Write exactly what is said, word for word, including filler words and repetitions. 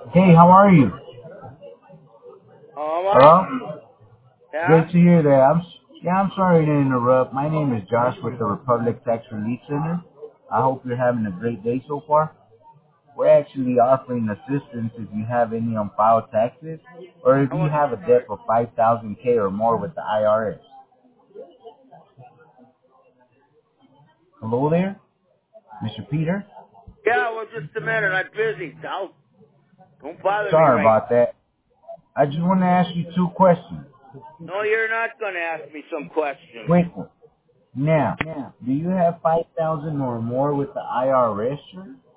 Hey, how are you? Oh, all right. Hello? Yeah? Great to hear that. I'm s- yeah, I'm sorry to interrupt. My name is Josh with the Republic Tax Relief Center. I hope you're having a great day so far. We're actually offering assistance if you have any unfiled taxes or if I you want, have a debt of five thousand K or more with the I R S. Hello there, Mister Peter? yeah, well, just a minute. I'm busy. I'll, don't bother me Sorry right. about that. I just want to ask you two questions. No, you're not going to ask me some questions. Quick one. Now, do you have five thousand or more with the I R S, sir?